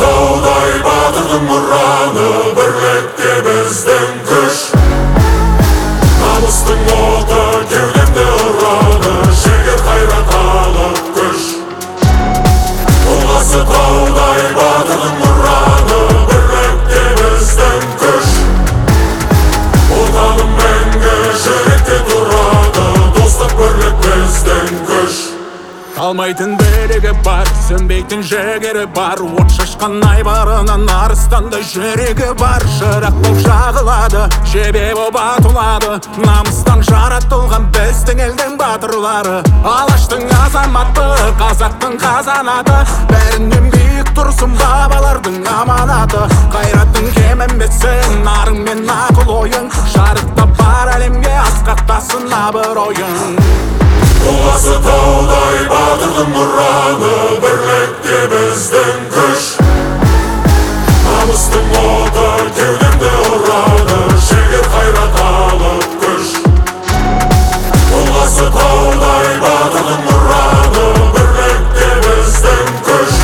таудай батырдың ұраны, бірлікте біздің күш. Намыстың оты кеудемде ұрады, жігер қайрат алып күш. Тұлғасы таудай батырдың ұраны, бірлікте біздің күш. Отаным мәңгі жүректе тұрады, достық бірлік біздің күш. Қалмайтын білігі бар, сөнбейтін жігері бар, от шашқан айбарынан арыстандай жүрегі бар. Шырақ болып жағылады, жебе болып атылады, намыстан жаратылған біздің елдің батырлары. Алаштың азаматы, қазақтың қазанаты, бәрінен биік тұрсын бабалардың аманаты. Қайраттың кемінбесін, нарың мен ақыл ойың, шарықтап бар әлемге асқақтасын абыройың. Тұлғасы таудай батырдың ұраны, бірлікте біздің күш. Намыстың оты кеудемде ұрады, жігер қайрат алып күш. Тұлғасы таудай батырдың ұраны, бірлікте біздің күш.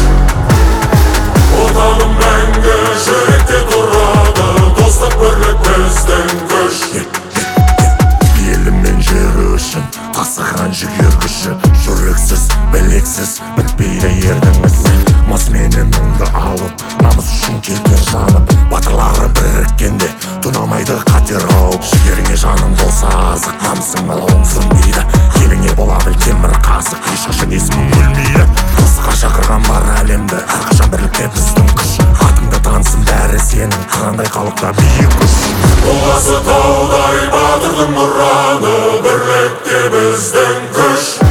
Отаным мәңгі жүректе тұрады, достық бірлік біздің күш. Елім мен жері үшін тасыған жігер күші, жүрексіз, білексіз бітпейді ердің ісі. Мас менен мұңды алып, намыс үшін келген жанып, батырлары біріккенде тұнамайды қатер қауіп. Жігеріңе жаның болса азық, намысың малауың сөнбейді. Еліңе бола біл темір қасық, ешқашан есімің өлмейді. Досқа шақырған бар әлемді, әрқашан бірлікте біздің күш. Атыңды танысын бәрі сенің, қандай халықта биік күш. Тұлғасы таудай батырдың ұраны, бірлікте біздің күш.